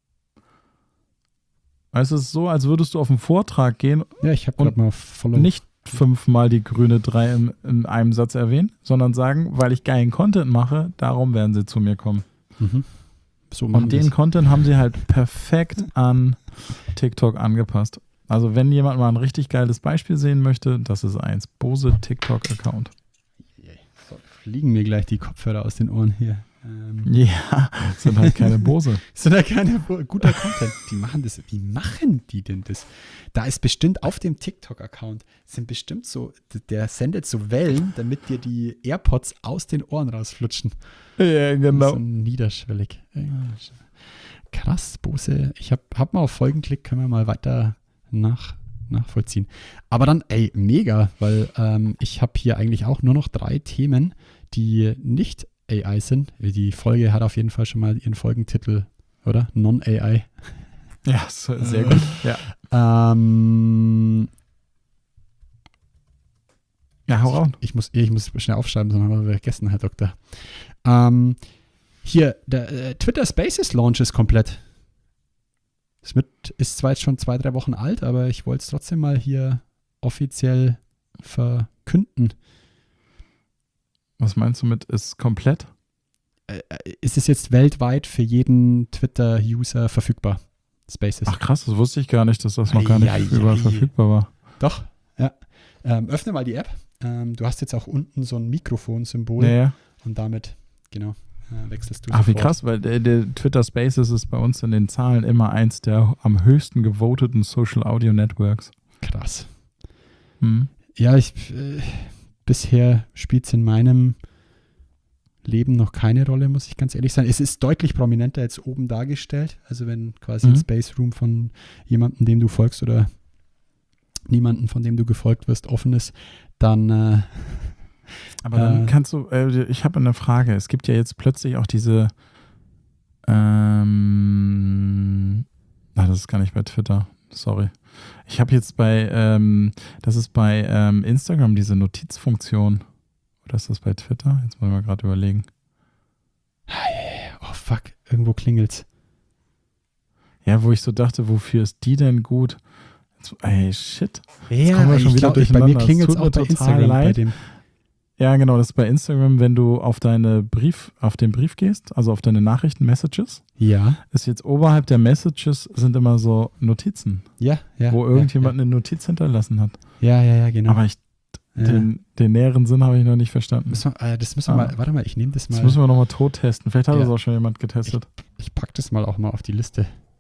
Es ist so, als würdest du auf einen Vortrag gehen, Ja, ich habe Und gerade mal Follow. nicht fünfmal die grüne drei in, in einem Satz erwähnen, sondern sagen, weil ich geilen Content mache, darum werden sie zu mir kommen. Mhm. So machen Und den wir's. Content haben sie halt perfekt an TikTok angepasst. Also wenn jemand mal ein richtig geiles Beispiel sehen möchte, das ist eins. Bose TikTok-Account. So, fliegen mir gleich die Kopfhörer aus den Ohren hier. Ähm, Ja, sind halt keine Bose. sind ja keine guter Content. Die machen das. Wie machen die denn das? Da ist bestimmt auf dem TikTok-Account sind bestimmt so, der sendet so Wellen, damit dir die AirPods aus den Ohren rausflutschen. Ja, genau. So niederschwellig. Krass, Bose. Ich hab, hab mal auf Folgen geklickt, können wir mal weiter nach, nachvollziehen. Aber dann, ey, mega, weil ähm, ich habe hier eigentlich auch nur noch drei Themen, die nicht A I sind. Die Folge hat auf jeden Fall schon mal ihren Folgentitel, oder? Non-A I. Ja, so, sehr gut. Ja. Ähm, Ja, hau raus. ich, muss, ich muss schnell aufschreiben, sonst haben wir vergessen, Herr Doktor. Ähm, hier, der äh, Twitter Spaces Launch ist komplett. Das mit, ist zwar jetzt schon zwei, drei Wochen alt, aber ich wollte es trotzdem mal hier offiziell verkünden. Was meinst du mit ist komplett? Äh, ist es jetzt weltweit für jeden Twitter-User verfügbar? Spaces. Ach krass, das wusste ich gar nicht, dass das noch gar nicht Ei, ei, überall ei. verfügbar war. Doch, ja. Ähm, öffne mal die App. Ähm, du hast jetzt auch unten so ein Mikrofon-Symbol Naja. und damit, genau, äh, wechselst du Ach, wie sofort. krass, weil der, der Twitter Spaces ist bei uns in den Zahlen immer eins der am höchsten gevoteten Social Audio Networks. Krass. Hm. Ja, ich äh, bisher spielt es in meinem Leben noch keine Rolle, muss ich ganz ehrlich sein. Es ist deutlich prominenter jetzt oben dargestellt. Also wenn quasi Mhm. ein Space Room von jemandem, dem du folgst oder niemanden, von dem du gefolgt wirst, offen ist, dann äh, Aber dann Äh, kannst du, äh, ich habe eine Frage. Es gibt ja jetzt plötzlich auch diese, ähm, na, das ist gar nicht bei Twitter, sorry. Ich habe jetzt bei, ähm, das ist bei ähm, Instagram diese Notizfunktion. Oder ist das bei Twitter? Jetzt muss ich mal gerade überlegen. oh fuck, irgendwo klingelt's. Ja, wo ich so dachte, wofür ist die denn gut? Jetzt, ey, shit. Ja, kommen wir schon ich wieder glaub, ich, bei mir durcheinander. Es klingelt es tut auch mir bei total Instagram bei leid. dem. Ja, genau, das ist bei Instagram, wenn du auf deine Brief, auf den Brief gehst, also auf deine Nachrichten, Messages, Ja, ist jetzt oberhalb der Messages sind immer so Notizen, ja, ja. wo irgendjemand eine Notiz hinterlassen hat. Ja, ja, ja, genau. Aber ich, ja. den, den näheren Sinn habe ich noch nicht verstanden. Müssen wir, äh, das müssen wir Ah. mal, warte mal, ich nehme das mal. Das müssen wir nochmal tot testen. Vielleicht hat Ja. das auch schon jemand getestet. Ich packe das mal auch mal auf die Liste.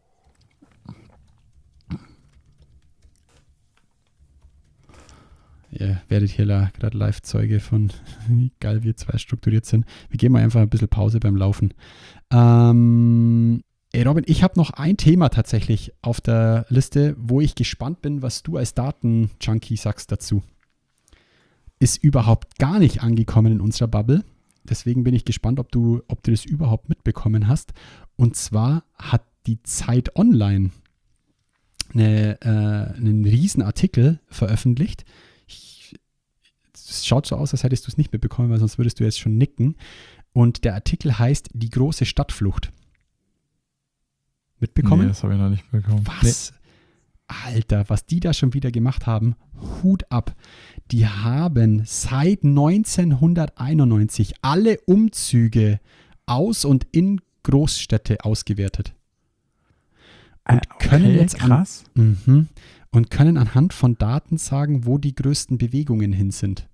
Ihr werdet hier gerade Live-Zeuge von, wie geil wir zwei strukturiert sind. Wir geben mal einfach ein bisschen Pause beim Laufen. Ähm, ey Robin, ich habe noch ein Thema tatsächlich auf der Liste, wo ich gespannt bin, was du als Daten-Junkie sagst dazu. Ist überhaupt gar nicht angekommen in unserer Bubble. Deswegen bin ich gespannt, ob du, ob du das überhaupt mitbekommen hast. Und zwar hat die Zeit Online eine, äh, einen riesen Artikel veröffentlicht. Ich, es schaut so aus, als hättest du es nicht mitbekommen, weil sonst würdest du jetzt schon nicken. Und der Artikel heißt Die große Stadtflucht. Mitbekommen? Nee, das habe ich noch nicht bekommen. Was? Alter, was die da schon wieder gemacht haben, Hut ab. Die haben seit neunzehnhunderteinundneunzig alle Umzüge aus und in Großstädte ausgewertet. Und Nee. Äh, können okay, jetzt an, krass. Mhm. und können anhand von Daten sagen, wo die größten Bewegungen hin sind.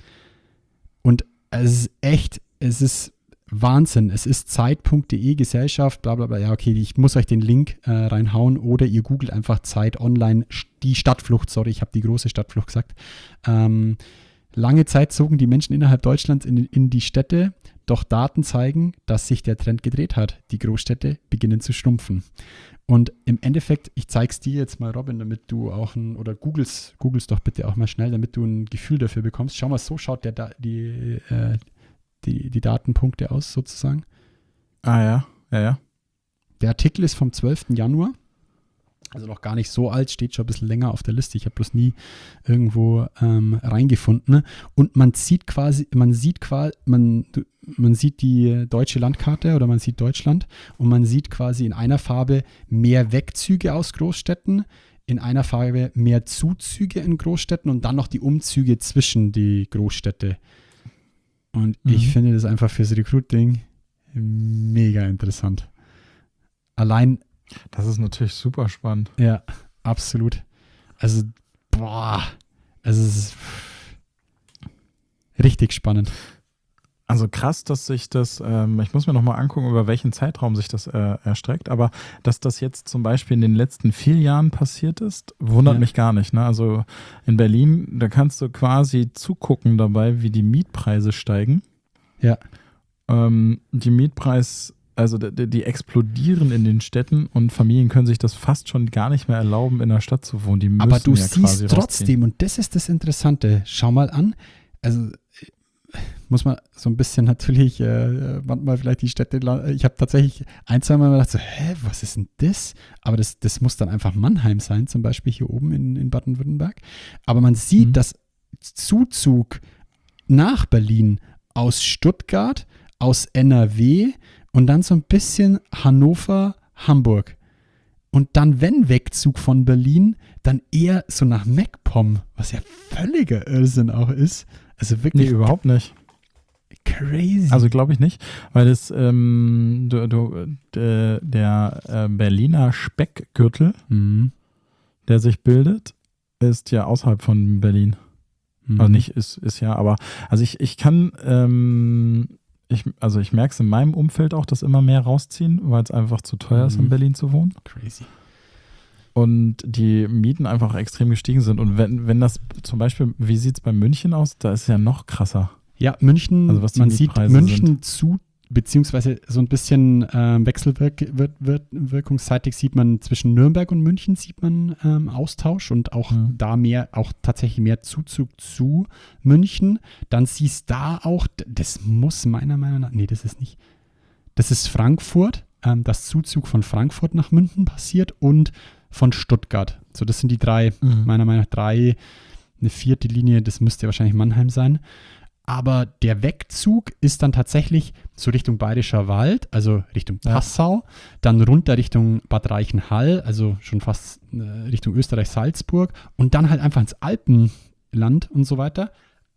Und es ist echt, es ist Wahnsinn. Es ist Zeit.de Gesellschaft, bla bla bla. Ja, okay, ich muss euch den Link äh, reinhauen oder ihr googelt einfach Zeit Online, die Stadtflucht, sorry, ich habe die große Stadtflucht gesagt. Ähm, lange Zeit zogen die Menschen innerhalb Deutschlands in, in die Städte, doch Daten zeigen, dass sich der Trend gedreht hat. Die Großstädte beginnen zu schrumpfen. Und im Endeffekt, ich zeige es dir jetzt mal, Robin, damit du auch ein, oder googelst, googelst doch bitte auch mal schnell, damit du ein Gefühl dafür bekommst. Schau mal, so schaut der da, die, äh, die, die Datenpunkte aus, sozusagen. Ah ja, ja, ja. Der Artikel ist vom zwölften Januar, also noch gar nicht so alt, steht schon ein bisschen länger auf der Liste. Ich habe bloß nie irgendwo ähm, reingefunden. Und man sieht quasi, man sieht quasi, man, man sieht die deutsche Landkarte oder man sieht Deutschland und man sieht quasi in einer Farbe mehr Wegzüge aus Großstädten, in einer Farbe mehr Zuzüge in Großstädten und dann noch die Umzüge zwischen die Großstädte. Und Mhm. ich finde das einfach fürs Recruiting mega interessant. Allein, Das ist natürlich super spannend. ja, absolut. Also, boah, also es ist richtig spannend. Also krass, dass sich das, ähm, ich muss mir nochmal angucken, über welchen Zeitraum sich das äh, erstreckt, aber dass das jetzt zum Beispiel in den letzten vier Jahren passiert ist, wundert Ja. mich gar nicht. Ne? Also in Berlin, da kannst du quasi zugucken dabei, wie die Mietpreise steigen. Ja. Ähm, die Mietpreis, also die, die explodieren in den Städten und Familien können sich das fast schon gar nicht mehr erlauben, in der Stadt zu wohnen. Die müssen Aber du ja siehst quasi trotzdem, rausziehen. und das ist das Interessante, schau mal an, also muss man so ein bisschen natürlich äh, manchmal vielleicht die Städte, ich habe tatsächlich ein, zwei Mal gedacht so, hä, was ist denn das? Aber das, das muss dann einfach Mannheim sein, zum Beispiel hier oben in, in Baden-Württemberg. Aber man sieht, Mhm. dass Zuzug nach Berlin aus Stuttgart, aus N R W und dann so ein bisschen Hannover, Hamburg. Und dann, wenn Wegzug von Berlin, dann eher so nach MacPom, was ja völliger Irrsinn auch ist. Also Nee, wirklich überhaupt nicht. crazy. Also glaube ich nicht, weil das ähm, du, du, der, der äh, Berliner Speckgürtel, Mhm. der sich bildet, ist ja außerhalb von Berlin. Mhm. Also nicht, ist, ist ja, aber also ich, ich kann, ähm, ich, also ich merke es in meinem Umfeld auch, dass immer mehr rausziehen, weil es einfach zu teuer ist, Mhm. in Berlin zu wohnen. Crazy. Und die Mieten einfach extrem gestiegen sind. Und wenn, wenn das zum Beispiel, wie sieht es bei München aus? Da ist es ja noch krasser. Ja, München, Also was die man sieht Mietpreise München zu, beziehungsweise so ein bisschen ähm, wechselwirkungsseitig sieht man zwischen Nürnberg und München sieht man ähm, Austausch und auch Mhm. da mehr, auch tatsächlich mehr Zuzug zu München. Dann siehst da auch, d- das muss meiner Meinung nach, nee, das ist nicht, das ist Frankfurt, ähm, dass Zuzug von Frankfurt nach München passiert und von Stuttgart. So, das sind die drei, Mhm. meiner Meinung nach drei, eine vierte Linie, das müsste ja wahrscheinlich Mannheim sein. Aber der Wegzug ist dann tatsächlich so Richtung Bayerischer Wald, also Richtung Ja. Passau, dann runter Richtung Bad Reichenhall, also schon fast äh, Richtung Österreich-Salzburg und dann halt einfach ins Alpenland und so weiter.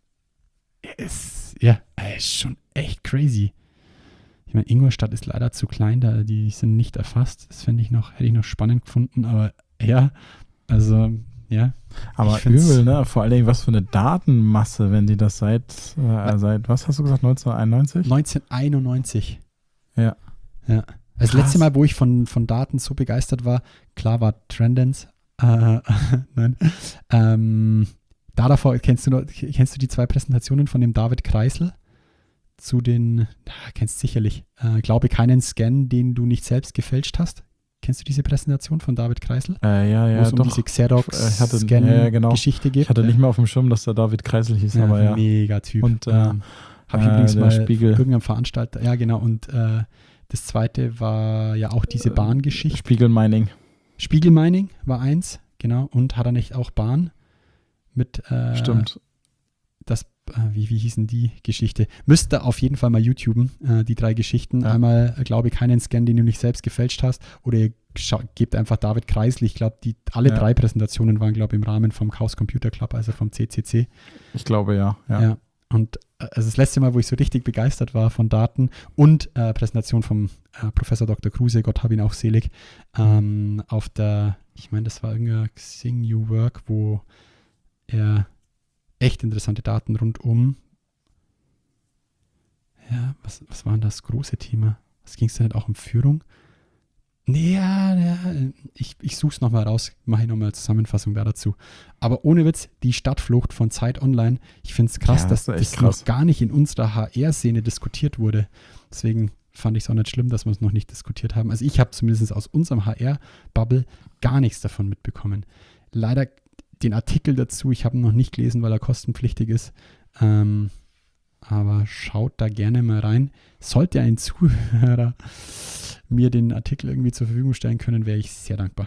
Ist, ja, ist schon echt crazy. Ich meine, Ingolstadt ist leider zu klein, da die sind nicht erfasst. Das fände ich noch, hätte ich noch spannend gefunden, aber ja, also ja. Aber Ich find's- übel, ne? Vor allen Dingen, was für eine Datenmasse, wenn die das seit, äh, seit was hast du gesagt, neunzehnhunderteinundneunzig? neunzehnhunderteinundneunzig. Ja. Ja. Das Krass. letzte Mal, wo ich von, von Daten so begeistert war, klar war Trendance. Äh, nein. Ähm, da davor, kennst du noch, kennst du die zwei Präsentationen von dem David Kreisel? Zu den, ah, kennst sicherlich, äh, glaube keinen Scan, den du nicht selbst gefälscht hast. Kennst du diese Präsentation von David Kreisel? Äh, ja, Wo ja, es um doch. diese Ich hatte- ja, ja, genau. Xerox-Scan-Geschichte geht. Ich hatte nicht mehr auf dem Schirm, dass der David Kreisel hieß, Ja, aber ja. mega Typ. Und, äh, ähm, habe ich äh, übrigens der mal Spiegel. irgendeinem Veranstalter, ja genau, und äh, das zweite war ja auch diese Äh, Bahngeschichte. Spiegel Mining. Spiegelmining war eins, genau, und hat er nicht auch Bahn mit äh, Stimmt. das, äh, wie, wie hießen die Geschichte? Müsste auf jeden Fall mal YouTuben, äh, die drei Geschichten. Ja. Einmal, äh, glaube ich, keinen Scan, den du nicht selbst gefälscht hast, oder ihr schau, gebt einfach David Kreisel. Ich glaube, die alle Ja. drei Präsentationen waren, glaube ich, im Rahmen vom Chaos Computer Club, also vom C C C. Ich glaube, ja. ja. Ja. Und äh, also das letzte Mal, wo ich so richtig begeistert war von Daten und äh, Präsentation vom äh, Professor Doktor Kruse, Gott hab ihn auch selig, ähm, auf der, ich meine, das war irgendein Xing New Work, wo er echt interessante Daten rund um, ja, was, was war denn das große Thema? Was ging es denn nicht auch um Führung? Nee, ja, ja, ich, ich suche es nochmal raus, mache ich nochmal eine Zusammenfassung da dazu. Aber ohne Witz, die Stadtflucht von Zeit Online, ich finde es krass, Ja, dass das das ist echt krass. noch gar nicht in unserer H R-Szene diskutiert wurde. Deswegen fand ich es auch nicht schlimm, dass wir es noch nicht diskutiert haben. Also ich habe zumindest aus unserem H R-Bubble gar nichts davon mitbekommen. Leider den Artikel dazu, ich habe ihn noch nicht gelesen, weil er kostenpflichtig ist. Ähm, aber schaut da gerne mal rein. Sollte ein Zuhörer mir den Artikel irgendwie zur Verfügung stellen können, wäre ich sehr dankbar.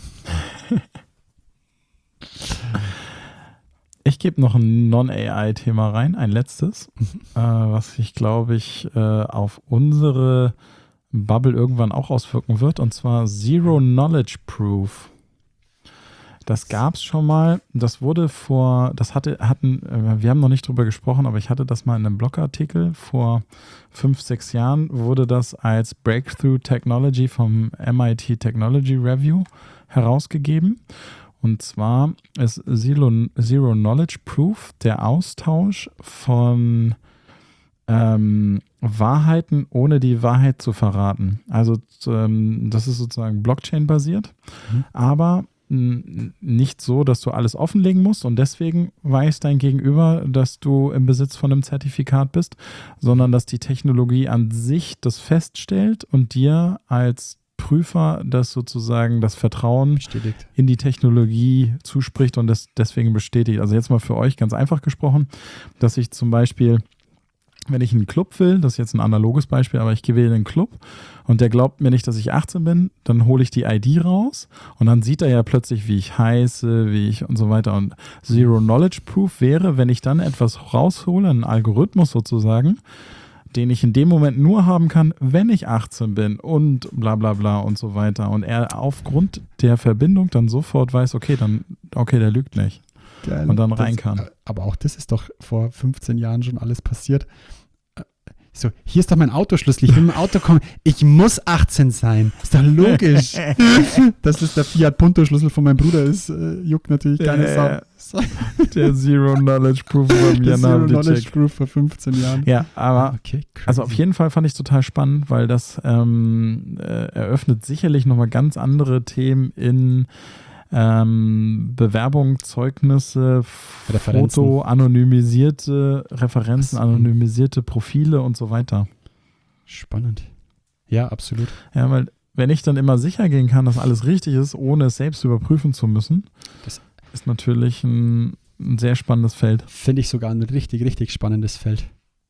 Ich gebe noch ein Non-A I-Thema rein, ein letztes, äh, was sich, glaube ich, äh, auf unsere Bubble irgendwann auch auswirken wird, und zwar Zero Knowledge Proof. Das gab es schon mal, das wurde vor, das hatte, hatten, äh, wir haben noch nicht drüber gesprochen, aber ich hatte das mal in einem Blogartikel vor fünf, sechs Jahren, wurde das als Breakthrough Technology vom M I T Technology Review herausgegeben. Und zwar ist Zero, Zero Knowledge Proof der Austausch von ähm, Wahrheiten ohne die Wahrheit zu verraten. Also ähm, das ist sozusagen Blockchain-basiert, Mhm. aber n- nicht so, dass du alles offenlegen musst und deswegen weiß dein Gegenüber, dass du im Besitz von einem Zertifikat bist, sondern dass die Technologie an sich das feststellt und dir als Prüfer das sozusagen das Vertrauen Bestätigt. in die Technologie zuspricht und das deswegen bestätigt. Also jetzt mal für euch ganz einfach gesprochen, dass ich zum Beispiel, wenn ich in einen Club will, das ist jetzt ein analoges Beispiel, aber ich gehe in einen Club und der glaubt mir nicht, dass ich achtzehn bin, dann hole ich die I D raus und dann sieht er ja plötzlich, wie ich heiße, wie ich und so weiter. Und Zero Knowledge Proof wäre, wenn ich dann etwas raushole, einen Algorithmus sozusagen, den ich in dem Moment nur haben kann, wenn ich achtzehn bin und bla bla bla und so weiter. Und er aufgrund der Verbindung dann sofort weiß, okay, dann, okay, der lügt nicht. Geil. Und dann rein Das- kann. Aber auch das ist doch vor fünfzehn Jahren schon alles passiert. So, hier ist doch mein Autoschlüssel. Ich will mit dem Auto kommen. Ich muss achtzehn sein. Ist doch logisch. Dass das der Fiat Punto Schlüssel von meinem Bruder ist, äh, juckt natürlich keine Äh, Sau. Der Zero Knowledge Proof von Der Jan Zero Havlicek. Knowledge Proof vor fünfzehn Jahren. Ja, aber Okay, crazy. also auf jeden Fall fand ich es total spannend, weil das ähm, äh, eröffnet sicherlich nochmal ganz andere Themen in ähm, Bewerbung, Zeugnisse, Referenzen. Foto, anonymisierte Referenzen, Ach so. anonymisierte Profile und so weiter. Spannend. Ja, absolut. Ja, weil wenn ich dann immer sicher gehen kann, dass alles richtig ist, ohne es selbst überprüfen zu müssen, Das- ist natürlich ein, ein sehr spannendes Feld. Finde ich sogar ein richtig, richtig spannendes Feld.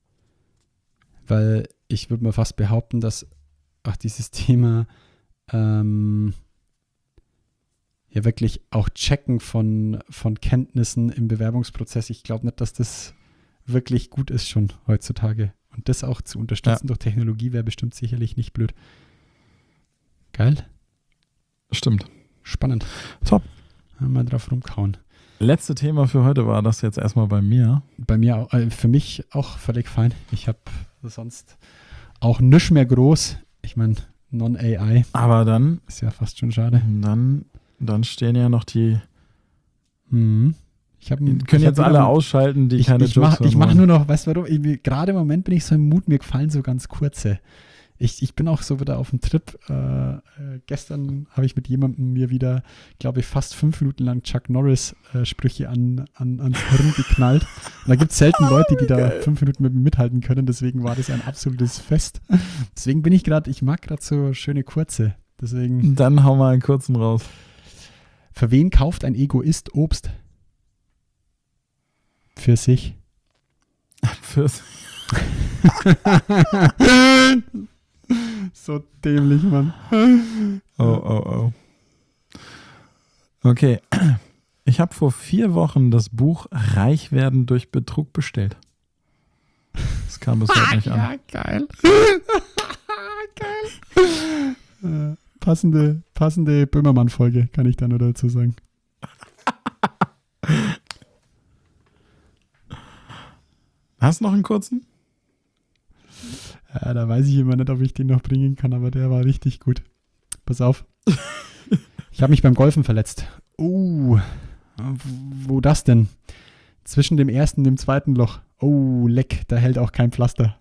Weil ich würde mal fast behaupten, dass auch dieses Thema ähm, ja wirklich auch Checken von, von Kenntnissen im Bewerbungsprozess, ich glaube nicht, dass das wirklich gut ist schon heutzutage. Und das auch zu unterstützen durch Technologie wäre bestimmt sicherlich nicht blöd. Geil. Stimmt. Spannend. Top. Mal drauf rumkauen. Letzte Thema für heute war das jetzt erstmal bei mir. Bei mir, auch, äh, für mich auch völlig fein. Ich habe sonst auch nichts mehr groß. Ich meine, Non-A I Aber dann, ist ja fast schon schade. dann, dann stehen ja noch die, Mhm. Ich hab, die ich können hab jetzt wieder alle mal- ausschalten, die ich, keine ich Jokes mach, ich hören mach wollen. nur noch, weißt du warum? Ich, gerade im Moment bin ich so im Mut, mir gefallen so ganz kurze. Ich, ich bin auch so wieder auf dem Trip. Äh, äh, gestern habe ich mit jemandem mir wieder, glaube ich, fast fünf Minuten lang Chuck Norris-Sprüche an, an, ans Hirn geknallt. Und da gibt es selten Leute, die da fünf Minuten mit mir mithalten können. Deswegen war das ein absolutes Fest. Deswegen bin ich gerade, ich mag gerade so schöne kurze. Deswegen, Dann hau mal einen kurzen raus. für wen kauft ein Egoist Obst? Für sich. Fürs So dämlich, Mann. Oh, oh, oh. Okay. Ich habe vor vier Wochen das Buch Reich werden durch Betrug bestellt. Das kam bis heute nicht an. geil. geil. Äh, passende, passende Böhmermann-Folge, kann ich da nur dazu sagen. Hast du noch einen kurzen? Ja, da weiß ich immer nicht, ob ich den noch bringen kann, aber der war richtig gut. Pass auf. Ich habe mich beim Golfen verletzt. Uh, wo das denn? Zwischen dem ersten und dem zweiten Loch. Oh, leck, da hält auch kein Pflaster.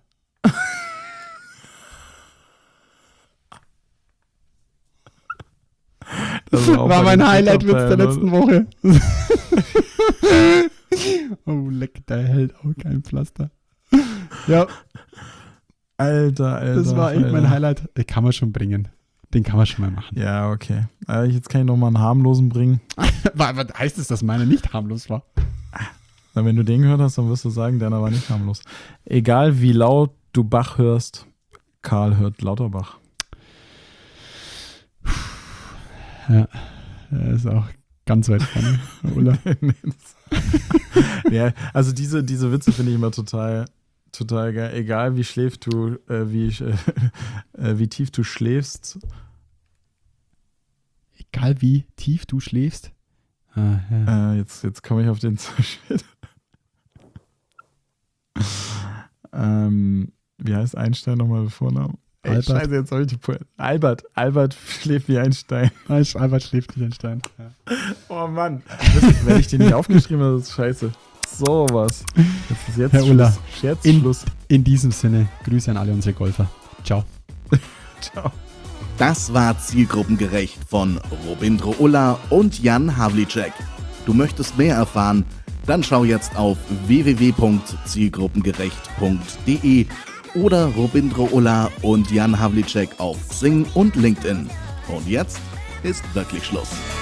Das auch War bei mein den Highlight-Witz der Twitter-Fan, letzten Woche. Oh, leck, da hält auch kein Pflaster. Ja, Alter, Alter. das war echt mein Alter. Highlight. Den kann man schon bringen. Den kann man schon mal machen. Ja, okay. Äh, jetzt kann ich noch mal einen harmlosen bringen. Was heißt es, dass meine nicht harmlos war? Na, wenn du den gehört hast, dann wirst du sagen, deiner war nicht harmlos. Egal wie laut du Bach hörst, Karl hört Lauterbach. Ja, der ist auch ganz weit vorne, Ulla. Ja, also diese, diese Witze finde ich immer total, total geil. Egal wie schläft du, äh, wie, äh, äh, wie tief du schläfst. Egal wie tief du schläfst. Ah, ja. Äh, jetzt jetzt komme ich auf den zu spät. ähm, wie heißt Einstein nochmal mit Vornamen? Ey, Albert. Scheiße, jetzt habe ich die Po- Albert. Albert schläft wie ein Stein. Albert schläft wie ein Stein. Ja. Oh Mann. Das, wenn ich den nicht aufgeschrieben habe, das ist scheiße. So was. Jetzt ist jetzt Herr Ulla, Schluss. Jetzt in- Schluss. In diesem Sinne, Grüße an alle unsere Golfer. Ciao. Ciao. Das war Zielgruppengerecht von Robindro Ulla und Jan Havlicek. Du möchtest mehr erfahren? Dann schau jetzt auf w w w punkt zielgruppengerecht punkt d e oder Robindro Ulla und Jan Havlicek auf Xing und LinkedIn. Und jetzt ist wirklich Schluss.